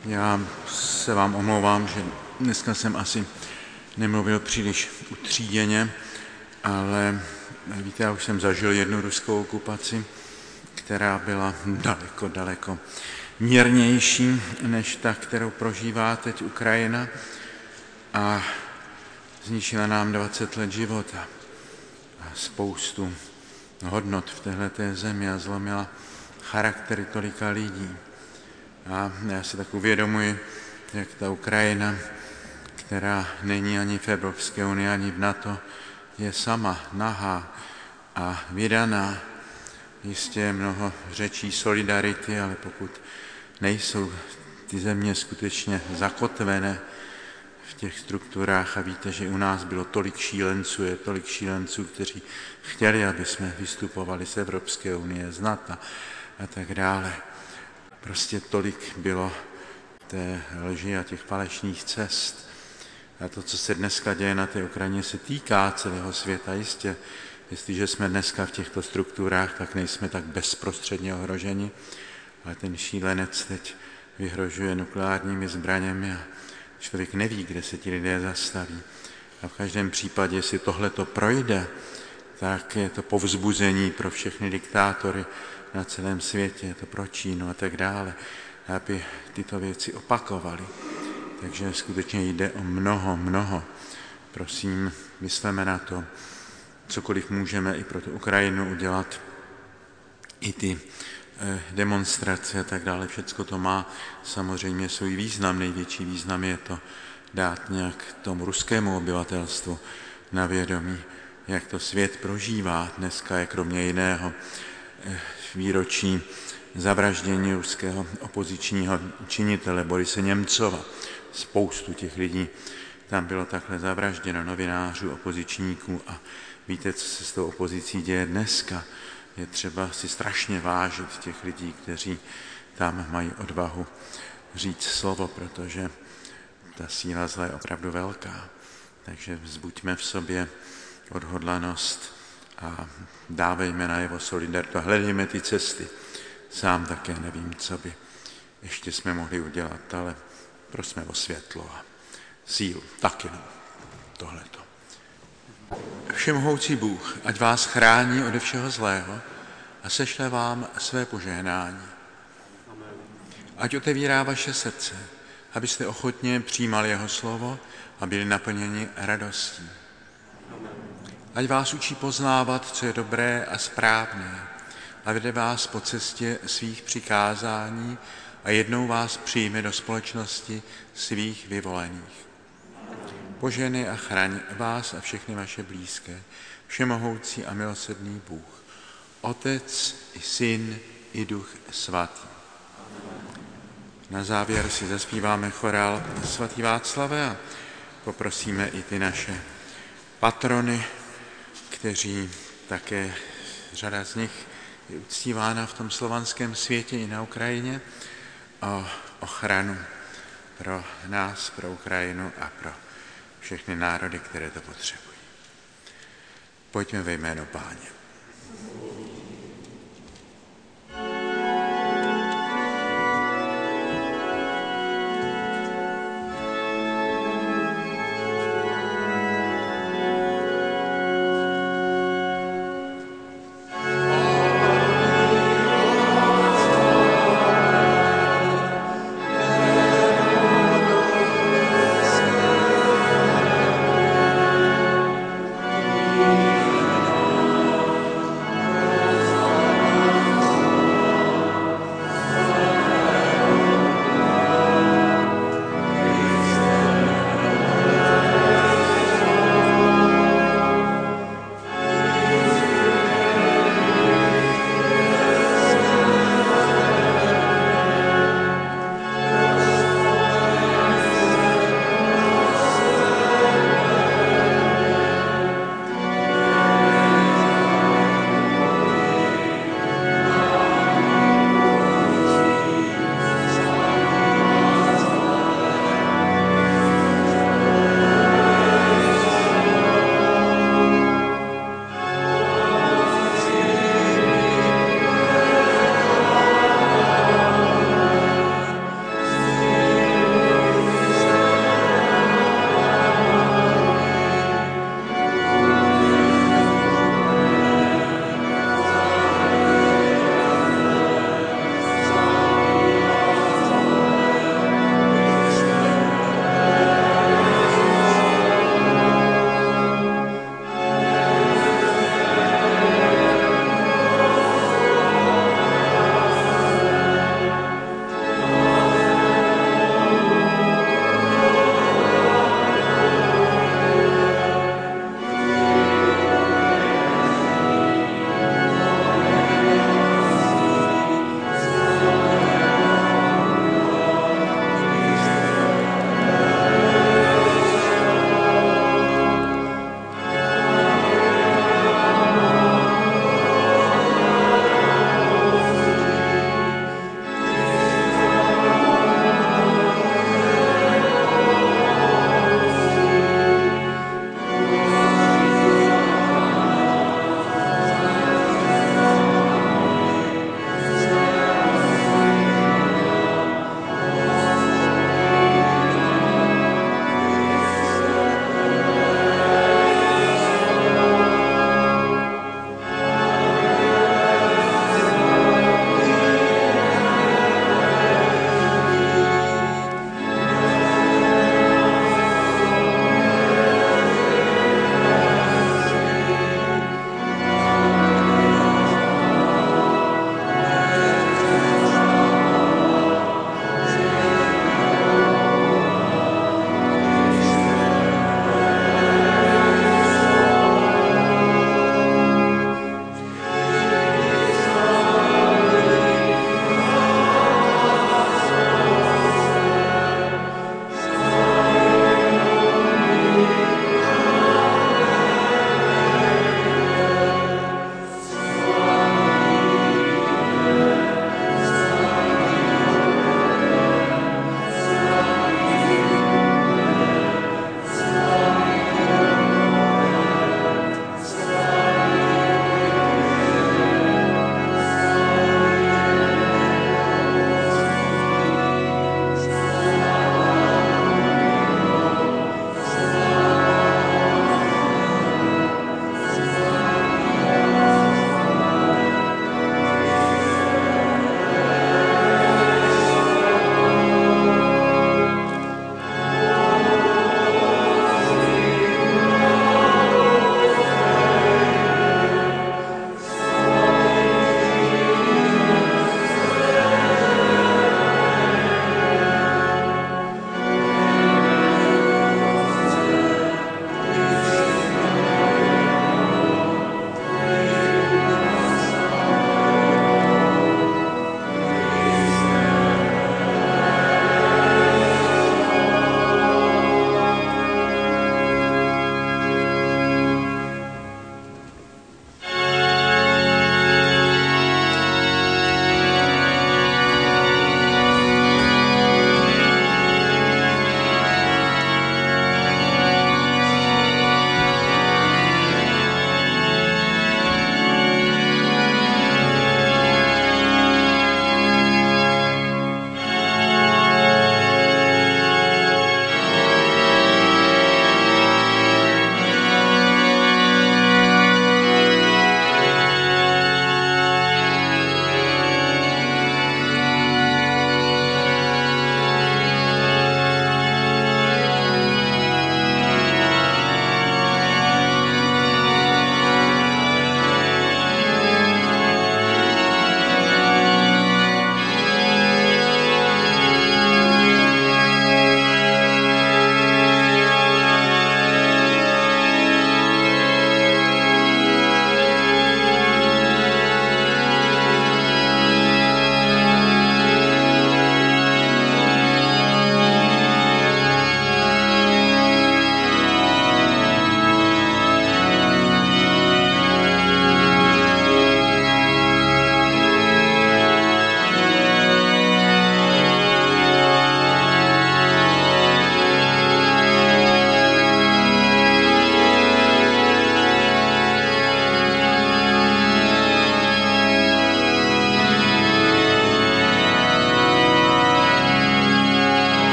Já se vám omlouvám, že dneska jsem asi nemluvil příliš utříděně, ale víte, já už jsem zažil jednu ruskou okupaci, která byla daleko mírnější než ta, kterou prožívá teď Ukrajina, a zničila nám 20 let života a spoustu hodnot v téhleté zemi a zlomila charaktery tolika lidí. A já si tak uvědomuji, jak ta Ukrajina, která není ani v Evropské unii, ani v NATO, je sama nahá a vydaná. Jistě je mnoho řečí solidarity, ale pokud nejsou ty země skutečně zakotvené v těch strukturách, a víte, že u nás bylo tolik šílenců, kteří chtěli, aby jsme vystupovali z Evropské unie, z NATO a tak dále. Prostě tolik bylo té lži a těch falešných cest. A to, co se dneska děje na té Ukrajině, se týká celého světa. Jistě, jestliže jsme dneska v těchto strukturách, tak nejsme tak bezprostředně ohroženi, ale ten šílenec teď vyhrožuje nukleárními zbraněmi a člověk neví, kde se ti lidé zastaví. A v každém případě, jestli tohleto projde, tak je to povzbuzení pro všechny diktátory na celém světě, je to pro Čínu a tak dále, aby tyto věci opakovali. Takže skutečně jde o mnoho. Prosím, mysleme na to, cokoliv můžeme i pro tu Ukrajinu udělat, i ty demonstrace a tak dále. Všecko to má samozřejmě svůj význam. Největší význam je to dát nějak tomu ruskému obyvatelstvu na vědomí, jak to svět prožívá. Dneska je kromě jiného výročí zavraždění ruského opozičního činitele Borise Němcova. Spoustu těch lidí tam bylo takhle zavražděno, novinářů, opozičníků, a víte, co se s tou opozicí děje dneska. Je třeba si strašně vážit těch lidí, kteří tam mají odvahu říct slovo, protože ta síla zla je opravdu velká. Takže vzbuďme v sobě odhodlanost a dávejme najevo solidaritu a hledejme ty cesty. Sám také nevím, co by ještě jsme mohli udělat, ale prosme o světlo a sílu. Tak jenom tohleto. Všemohoucí Bůh, ať vás chrání ode všeho zlého a sešle vám své požehnání. Ať otevírá vaše srdce, abyste ochotně přijímali jeho slovo a byli naplněni radostí. Ať vás učí poznávat, co je dobré a správné, a vede vás po cestě svých přikázání a jednou vás přijme do společnosti svých vyvolených. Požehnej a chraň vás a všechny vaše blízké, všemohoucí a milosrdný Bůh, Otec i Syn i Duch Svatý. Na závěr si zaspíváme chorál Svatý Václave a poprosíme i ty naše patrony, kteří také, řada z nich je uctívána v tom slovanském světě i na Ukrajině, o ochranu pro nás, pro Ukrajinu a pro všechny národy, které to potřebují. Pojďme ve jméno Páně.